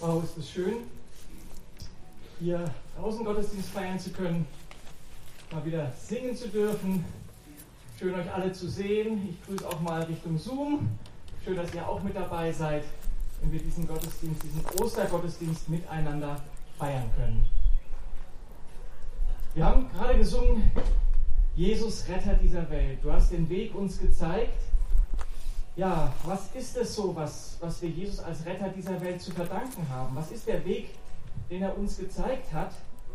Wow, ist es schön, hier draußen Gottesdienst feiern zu können, mal wieder singen zu dürfen. Schön, euch alle zu sehen. Ich grüße auch mal Richtung Zoom. Schön, dass ihr auch mit dabei seid, wenn wir diesen Gottesdienst, diesen Ostergottesdienst miteinander feiern können. Wir haben gerade gesungen, Jesus, Retter dieser Welt. Du hast den Weg uns gezeigt. Ja, was ist es so, was wir Jesus als Retter dieser Welt zu verdanken haben? Was ist der Weg, den er uns gezeigt hat?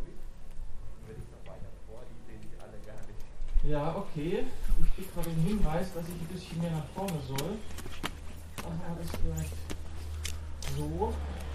Ja, okay. Ich kriege gerade den Hinweis, dass ich ein bisschen mehr nach vorne soll. Machen wir das vielleicht so.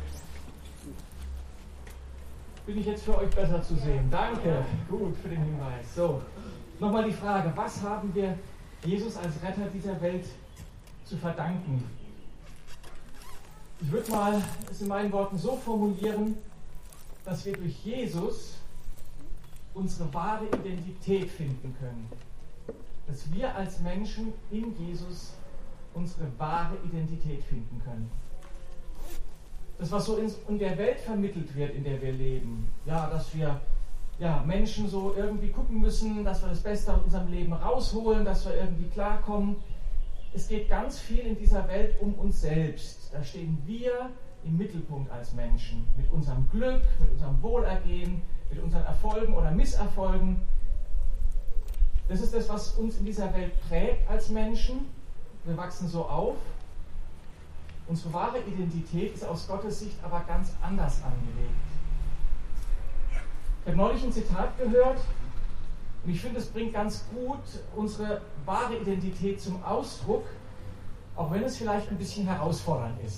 Bin ich jetzt für euch besser zu sehen? Danke. Gut für den Hinweis. So, nochmal die Frage, was haben wir Jesus als Retter dieser Welt zu verdanken? Ich würde mal es in meinen Worten so formulieren, dass wir durch Jesus unsere wahre Identität finden können. Dass wir als Menschen in Jesus unsere wahre Identität finden können. Das, was so in der Welt vermittelt wird, in der wir leben, ja, dass wir Menschen so irgendwie gucken müssen, dass wir das Beste aus unserem Leben rausholen, dass wir irgendwie klarkommen. Es geht ganz viel in dieser Welt um uns selbst. Da stehen wir im Mittelpunkt als Menschen. Mit unserem Glück, mit unserem Wohlergehen, mit unseren Erfolgen oder Misserfolgen. Das ist das, was uns in dieser Welt prägt als Menschen. Wir wachsen so auf. Unsere wahre Identität ist aus Gottes Sicht aber ganz anders angelegt. Ich habe neulich ein Zitat gehört und ich finde, es bringt ganz gut unsere wahre Identität zum Ausdruck, auch wenn es vielleicht ein bisschen herausfordernd ist.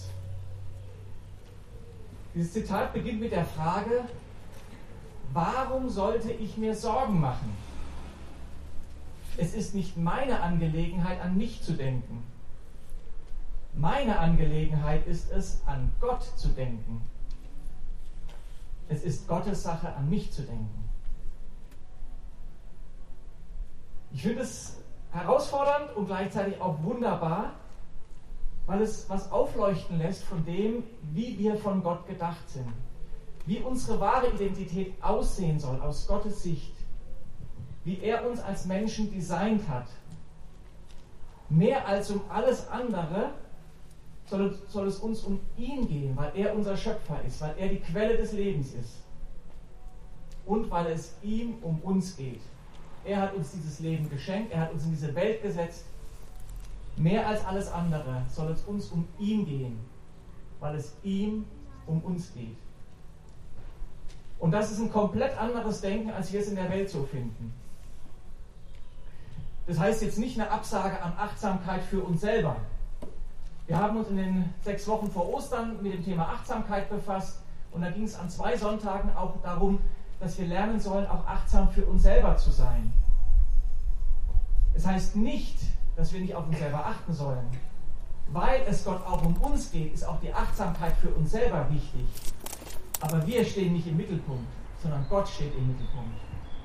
Dieses Zitat beginnt mit der Frage: Warum sollte ich mir Sorgen machen? Es ist nicht meine Angelegenheit, an mich zu denken. Meine Angelegenheit ist es, an Gott zu denken. Es ist Gottes Sache, an mich zu denken. Ich finde es herausfordernd und gleichzeitig auch wunderbar, weil es was aufleuchten lässt von dem, wie wir von Gott gedacht sind. Wie unsere wahre Identität aussehen soll aus Gottes Sicht. Wie er uns als Menschen designt hat. Mehr als um alles andere soll es uns um ihn gehen, weil er unser Schöpfer ist, weil er die Quelle des Lebens ist. Und weil es ihm um uns geht. Er hat uns dieses Leben geschenkt, er hat uns in diese Welt gesetzt. Mehr als alles andere soll es uns um ihn gehen, weil es ihm um uns geht. Und das ist ein komplett anderes Denken, als wir es in der Welt so finden. Das heißt jetzt nicht eine Absage an Achtsamkeit für uns selber. Wir haben uns in den 6 Wochen vor Ostern mit dem Thema Achtsamkeit befasst und da ging es an 2 Sonntagen auch darum, dass wir lernen sollen, auch achtsam für uns selber zu sein. Es heißt nicht, dass wir nicht auf uns selber achten sollen. Weil es Gott auch um uns geht, ist auch die Achtsamkeit für uns selber wichtig. Aber wir stehen nicht im Mittelpunkt, sondern Gott steht im Mittelpunkt.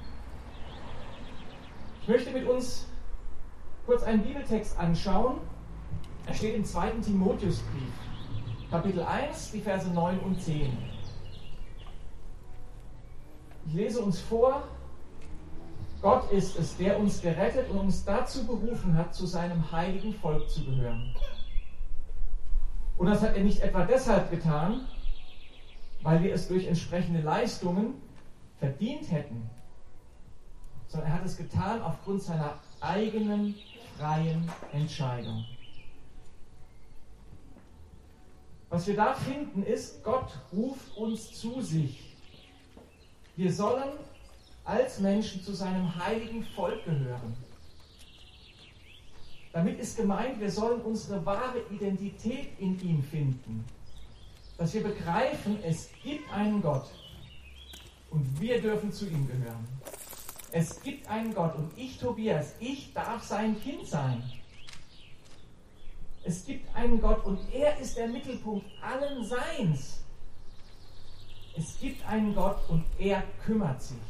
Ich möchte mit uns kurz einen Bibeltext anschauen. Er steht im 2. Timotheusbrief, Kapitel 1, die Verse 9 und 10. Ich lese uns vor: Gott ist es, der uns gerettet und uns dazu berufen hat, zu seinem heiligen Volk zu gehören. Und das hat er nicht etwa deshalb getan, weil wir es durch entsprechende Leistungen verdient hätten, sondern er hat es getan aufgrund seiner eigenen freien Entscheidung. Was wir da finden ist, Gott ruft uns zu sich. Wir sollen als Menschen zu seinem heiligen Volk gehören. Damit ist gemeint, wir sollen unsere wahre Identität in ihm finden. Dass wir begreifen, es gibt einen Gott und wir dürfen zu ihm gehören. Es gibt einen Gott und ich, Tobias, ich darf sein Kind sein. Es gibt einen Gott und er ist der Mittelpunkt allen Seins. Es gibt einen Gott und er kümmert sich.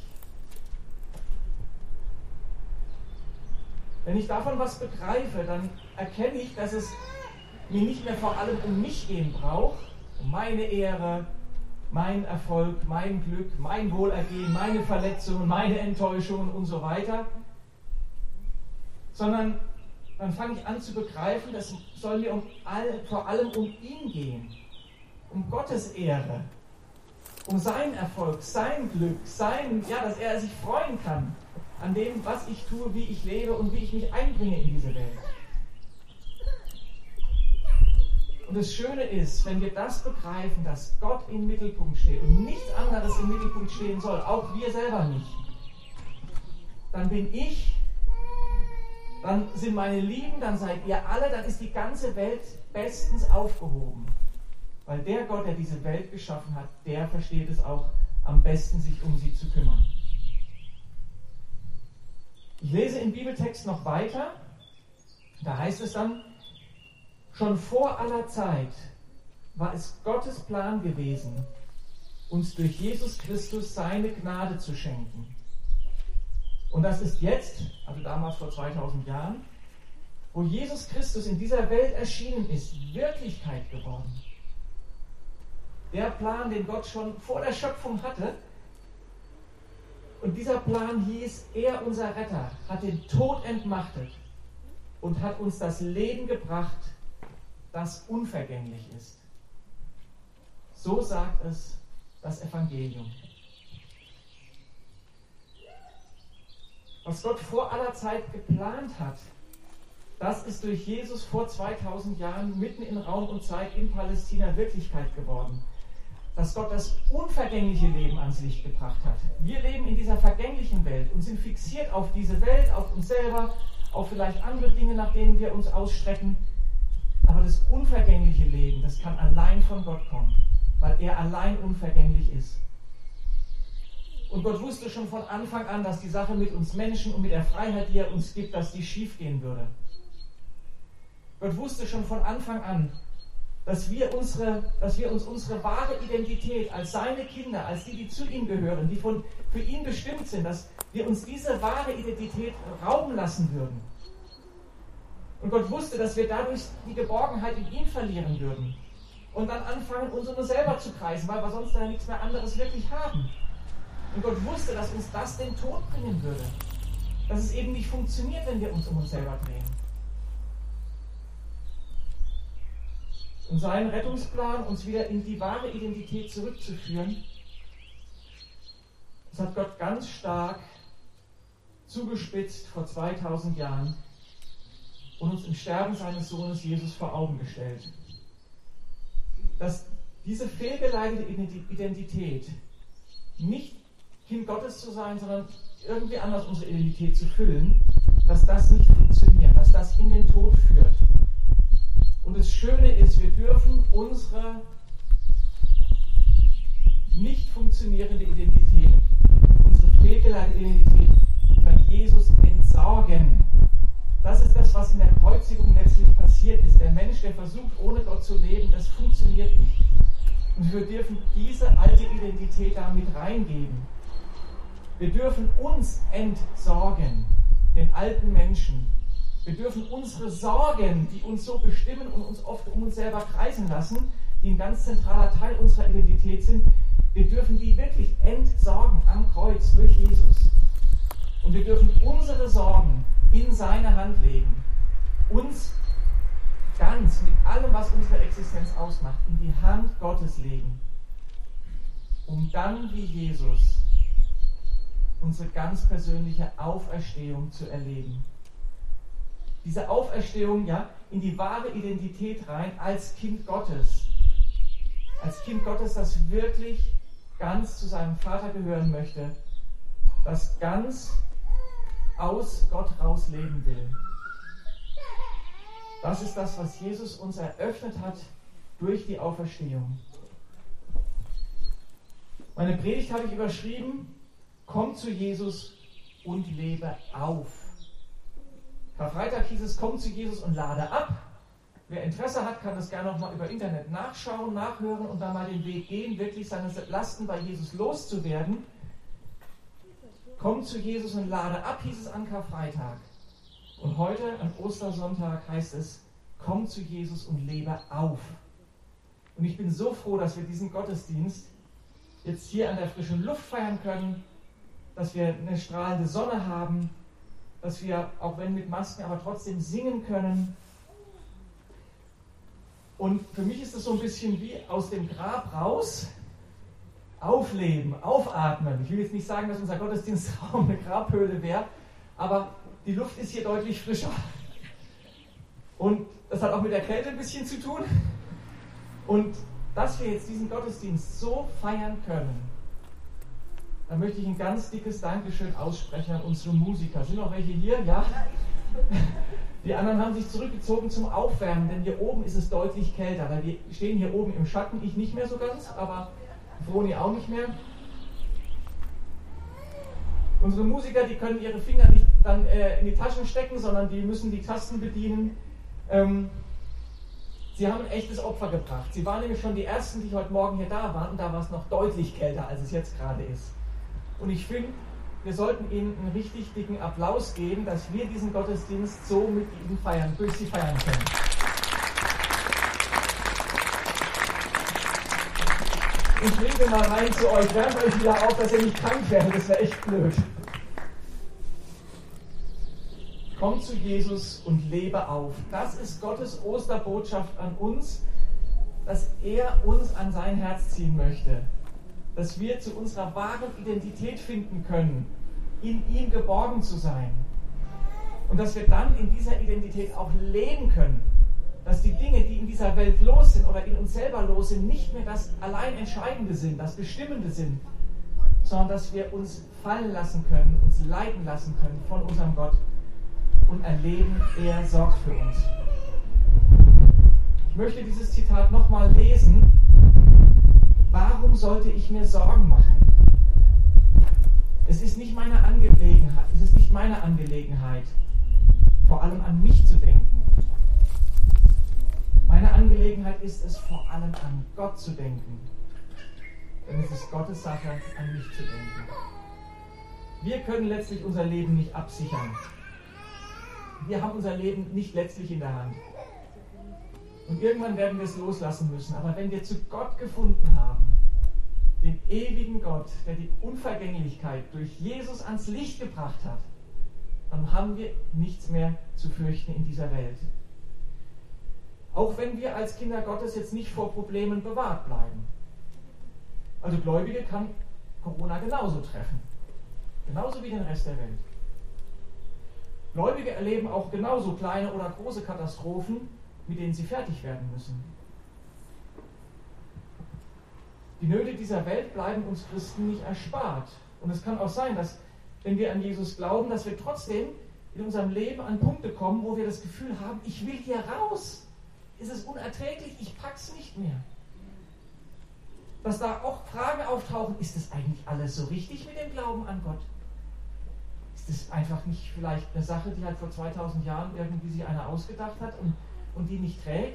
Wenn ich davon was begreife, dann erkenne ich, dass es mir nicht mehr vor allem um mich gehen braucht, um meine Ehre, mein Erfolg, mein Glück, mein Wohlergehen, meine Verletzungen, meine Enttäuschungen und so weiter. Sondern dann fange ich an zu begreifen, das soll mir vor allem um ihn gehen, um Gottes Ehre, um seinen Erfolg, sein Glück, dass er sich freuen kann an dem, was ich tue, wie ich lebe und wie ich mich einbringe in diese Welt. Und das Schöne ist, wenn wir das begreifen, dass Gott im Mittelpunkt steht und nichts anderes im Mittelpunkt stehen soll, auch wir selber nicht, dann bin ich, dann sind meine Lieben, dann seid ihr alle, dann ist die ganze Welt bestens aufgehoben. Weil der Gott, der diese Welt geschaffen hat, der versteht es auch am besten, sich um sie zu kümmern. Ich lese im Bibeltext noch weiter, da heißt es dann, schon vor aller Zeit war es Gottes Plan gewesen, uns durch Jesus Christus seine Gnade zu schenken. Und das ist jetzt, also damals vor 2000 Jahren, wo Jesus Christus in dieser Welt erschienen ist, Wirklichkeit geworden. Der Plan, den Gott schon vor der Schöpfung hatte. Und dieser Plan hieß, er, unser Retter, hat den Tod entmachtet und hat uns das Leben gebracht, das unvergänglich ist. So sagt es das Evangelium. Was Gott vor aller Zeit geplant hat, das ist durch Jesus vor 2000 Jahren mitten in Raum und Zeit in Palästina Wirklichkeit geworden. Dass Gott das unvergängliche Leben ans Licht gebracht hat. Wir leben in dieser vergänglichen Welt und sind fixiert auf diese Welt, auf uns selber, auf vielleicht andere Dinge, nach denen wir uns ausstrecken. Aber das unvergängliche Leben, das kann allein von Gott kommen, weil er allein unvergänglich ist. Und Gott wusste schon von Anfang an, dass die Sache mit uns Menschen und mit der Freiheit, die er uns gibt, dass die schief gehen würde. Gott wusste schon von Anfang an, dass wir uns unsere wahre Identität als seine Kinder, als die zu ihm gehören, die für ihn bestimmt sind, dass wir uns diese wahre Identität rauben lassen würden. Und Gott wusste, dass wir dadurch die Geborgenheit in ihm verlieren würden und dann anfangen, uns um uns selber zu kreisen, weil wir sonst da nichts mehr anderes wirklich haben. Und Gott wusste, dass uns das den Tod bringen würde, dass es eben nicht funktioniert, wenn wir uns um uns selber drehen. Und sein Rettungsplan, uns wieder in die wahre Identität zurückzuführen, das hat Gott ganz stark zugespitzt vor 2000 Jahren und uns im Sterben seines Sohnes Jesus vor Augen gestellt. Dass diese fehlgeleitete Identität, nicht Kind Gottes zu sein, sondern irgendwie anders unsere Identität zu füllen, dass das nicht funktioniert, dass das in den Tod führt. Und das Schöne ist, wir dürfen unsere nicht funktionierende Identität, unsere fehlgeleitete Identität bei Jesus entsorgen. Das ist das, was in der Kreuzigung letztlich passiert ist. Der Mensch, der versucht, ohne Gott zu leben, das funktioniert nicht. Und wir dürfen diese alte Identität damit reingeben. Wir dürfen uns entsorgen, den alten Menschen. Wir dürfen unsere Sorgen, die uns so bestimmen und uns oft um uns selber kreisen lassen, die ein ganz zentraler Teil unserer Identität sind, wir dürfen die wirklich entsorgen am Kreuz durch Jesus. Und wir dürfen unsere Sorgen in seine Hand legen, uns ganz mit allem, was unsere Existenz ausmacht, in die Hand Gottes legen, um dann wie Jesus unsere ganz persönliche Auferstehung zu erleben. Diese Auferstehung in die wahre Identität rein als Kind Gottes. Als Kind Gottes, das wirklich ganz zu seinem Vater gehören möchte, das ganz aus Gott raus leben will. Das ist das, was Jesus uns eröffnet hat durch die Auferstehung. Meine Predigt habe ich überschrieben: Komm zu Jesus und lebe auf. Karfreitag hieß es: Komm zu Jesus und lade ab. Wer Interesse hat, kann das gerne nochmal über Internet nachschauen, nachhören und dann mal den Weg gehen, wirklich seine Lasten bei Jesus loszuwerden. Komm zu Jesus und lade ab, hieß es an Karfreitag. Und heute, am Ostersonntag, heißt es: Komm zu Jesus und lebe auf. Und ich bin so froh, dass wir diesen Gottesdienst jetzt hier an der frischen Luft feiern können, dass wir eine strahlende Sonne haben, dass wir, auch wenn mit Masken, aber trotzdem singen können. Und für mich ist es so ein bisschen wie aus dem Grab raus, aufleben, aufatmen. Ich will jetzt nicht sagen, dass unser Gottesdienstraum eine Grabhöhle wäre, aber die Luft ist hier deutlich frischer. Und das hat auch mit der Kälte ein bisschen zu tun. Und dass wir jetzt diesen Gottesdienst so feiern können, da möchte ich ein ganz dickes Dankeschön aussprechen an unsere Musiker. Sind noch welche hier? Ja? Die anderen haben sich zurückgezogen zum Aufwärmen, denn hier oben ist es deutlich kälter, weil wir stehen hier oben im Schatten, ich nicht mehr so ganz, aber Froni auch nicht mehr. Unsere Musiker, die können ihre Finger nicht dann in die Taschen stecken, sondern die müssen die Tasten bedienen. Sie haben ein echtes Opfer gebracht. Sie waren nämlich schon die Ersten, die heute Morgen hier da waren, und da war es noch deutlich kälter, als es jetzt gerade ist. Und ich finde, wir sollten ihnen einen richtig dicken Applaus geben, dass wir diesen Gottesdienst so mit ihnen feiern, durch sie feiern können. Ich winke mal rein zu euch, wärmt euch wieder auf, dass ihr nicht krank werdet, das wäre echt blöd. Komm zu Jesus und lebe auf. Das ist Gottes Osterbotschaft an uns, dass er uns an sein Herz ziehen möchte. Dass wir zu unserer wahren Identität finden können, in ihm geborgen zu sein. Und dass wir dann in dieser Identität auch leben können. Dass die Dinge, die in dieser Welt los sind oder in uns selber los sind, nicht mehr das allein Entscheidende sind, das Bestimmende sind, sondern dass wir uns fallen lassen können, uns leiten lassen können von unserem Gott und erleben, er sorgt für uns. Ich möchte dieses Zitat nochmal lesen. Warum sollte ich mir Sorgen machen? Es ist nicht meine Angelegenheit, vor allem an mich zu denken. Meine Angelegenheit ist es, vor allem an Gott zu denken. Denn es ist Gottes Sache, an mich zu denken. Wir können letztlich unser Leben nicht absichern. Wir haben unser Leben nicht letztlich in der Hand. Und irgendwann werden wir es loslassen müssen. Aber wenn wir zu Gott gefunden haben, den ewigen Gott, der die Unvergänglichkeit durch Jesus ans Licht gebracht hat, dann haben wir nichts mehr zu fürchten in dieser Welt. Auch wenn wir als Kinder Gottes jetzt nicht vor Problemen bewahrt bleiben. Also Gläubige kann Corona genauso treffen. Genauso wie den Rest der Welt. Gläubige erleben auch genauso kleine oder große Katastrophen, mit denen sie fertig werden müssen. Die Nöte dieser Welt bleiben uns Christen nicht erspart. Und es kann auch sein, dass, wenn wir an Jesus glauben, dass wir trotzdem in unserem Leben an Punkte kommen, wo wir das Gefühl haben, ich will hier raus. Ist es unerträglich? Ich pack's nicht mehr. Dass da auch Fragen auftauchen, ist das eigentlich alles so richtig mit dem Glauben an Gott? Ist das einfach nicht vielleicht eine Sache, die halt vor 2000 Jahren irgendwie sich einer ausgedacht hat und die nicht trägt?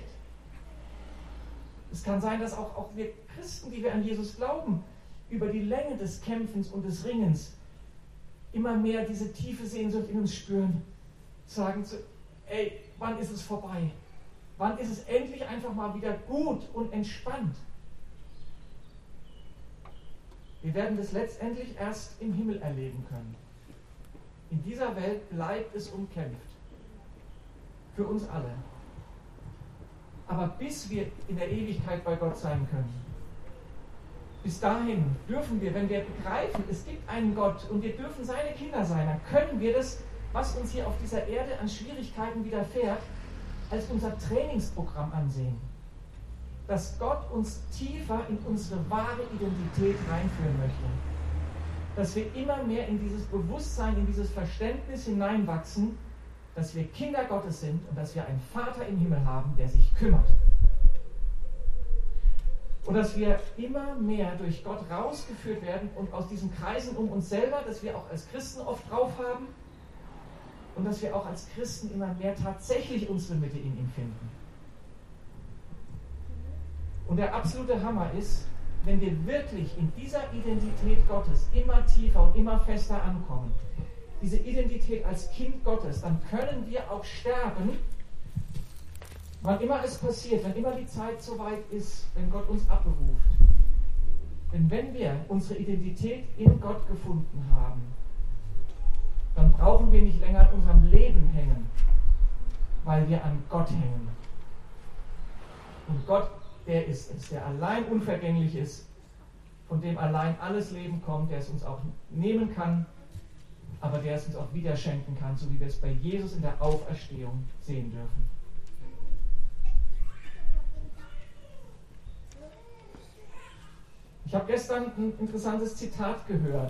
Es kann sein, dass auch wir Christen, die wir an Jesus glauben, über die Länge des Kämpfens und des Ringens immer mehr diese tiefe Sehnsucht in uns spüren, sagen zu, ey, wann ist es vorbei? Wann ist es endlich einfach mal wieder gut und entspannt? Wir werden das letztendlich erst im Himmel erleben können. In dieser Welt bleibt es umkämpft. Für uns alle. Aber bis wir in der Ewigkeit bei Gott sein können, bis dahin dürfen wir, wenn wir begreifen, es gibt einen Gott und wir dürfen seine Kinder sein, dann können wir das, was uns hier auf dieser Erde an Schwierigkeiten widerfährt, als unser Trainingsprogramm ansehen. Dass Gott uns tiefer in unsere wahre Identität reinführen möchte. Dass wir immer mehr in dieses Bewusstsein, in dieses Verständnis hineinwachsen, dass wir Kinder Gottes sind und dass wir einen Vater im Himmel haben, der sich kümmert. Und dass wir immer mehr durch Gott rausgeführt werden und aus diesen Kreisen um uns selber, dass wir auch als Christen oft drauf haben und dass wir auch als Christen immer mehr tatsächlich unsere Mitte in ihm finden. Und der absolute Hammer ist, wenn wir wirklich in dieser Identität Gottes immer tiefer und immer fester ankommen, diese Identität als Kind Gottes, dann können wir auch sterben, Wann immer es passiert, wenn immer die Zeit so weit ist, wenn Gott uns abberuft, denn wenn wir unsere Identität in Gott gefunden haben, dann brauchen wir nicht länger an unserem Leben hängen, weil wir an Gott hängen. Und Gott, der ist es, der allein unvergänglich ist, von dem allein alles Leben kommt, der es uns auch nehmen kann, aber der es uns auch wieder schenken kann, so wie wir es bei Jesus in der Auferstehung sehen dürfen. Ich habe gestern ein interessantes Zitat gehört.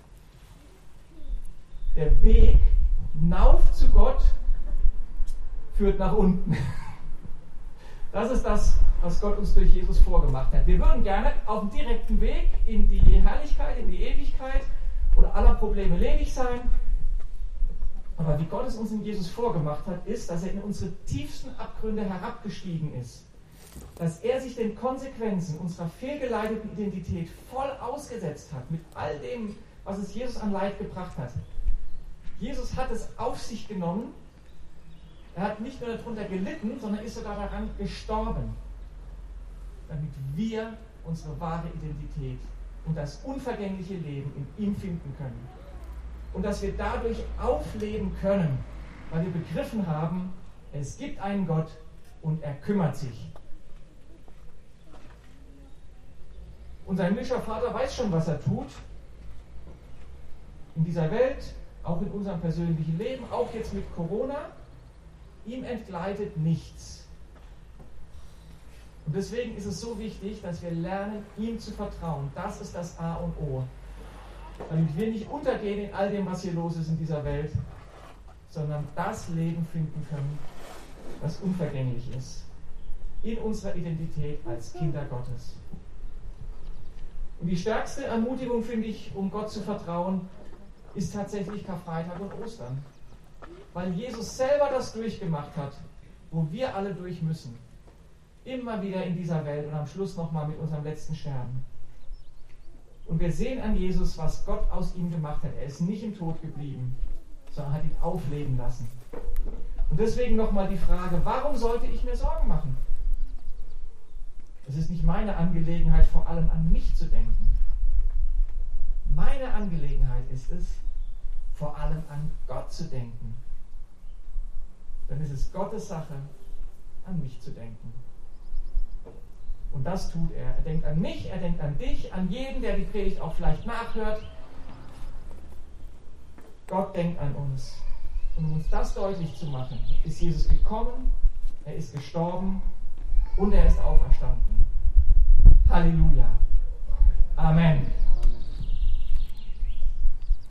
Der Weg hinauf zu Gott führt nach unten. Das ist das, was Gott uns durch Jesus vorgemacht hat. Wir würden gerne auf dem direkten Weg in die Herrlichkeit, in die Ewigkeit oder aller Probleme ledig sein. Aber wie Gott es uns in Jesus vorgemacht hat, ist, dass er in unsere tiefsten Abgründe herabgestiegen ist. Dass er sich den Konsequenzen unserer fehlgeleiteten Identität voll ausgesetzt hat, mit all dem, was es Jesus an Leid gebracht hat. Jesus hat es auf sich genommen. Er hat nicht nur darunter gelitten, sondern ist sogar daran gestorben, damit wir unsere wahre Identität und das unvergängliche Leben in ihm finden können. Und dass wir dadurch aufleben können, weil wir begriffen haben, es gibt einen Gott und er kümmert sich. Unser himmlischer Vater weiß schon, was er tut. In dieser Welt, auch in unserem persönlichen Leben, auch jetzt mit Corona. Ihm entgleitet nichts. Und deswegen ist es so wichtig, dass wir lernen, ihm zu vertrauen. Das ist das A und O. Damit wir nicht untergehen in all dem, was hier los ist in dieser Welt, sondern das Leben finden können, das unvergänglich ist. In unserer Identität als Kinder Gottes. Und die stärkste Ermutigung, finde ich, um Gott zu vertrauen, ist tatsächlich Karfreitag und Ostern. Weil Jesus selber das durchgemacht hat, wo wir alle durch müssen. Immer wieder in dieser Welt und am Schluss nochmal mit unserem letzten Sterben. Und wir sehen an Jesus, was Gott aus ihm gemacht hat. Er ist nicht im Tod geblieben, sondern hat ihn aufleben lassen. Und deswegen nochmal die Frage, warum sollte ich mir Sorgen machen? Es ist nicht meine Angelegenheit, vor allem an mich zu denken. Meine Angelegenheit ist es, vor allem an Gott zu denken. Dann ist es Gottes Sache, an mich zu denken. Und das tut er. Er denkt an mich, er denkt an dich, an jeden, der die Predigt auch vielleicht nachhört. Gott denkt an uns. Und um uns das deutlich zu machen, ist Jesus gekommen, er ist gestorben und er ist auferstanden. Halleluja.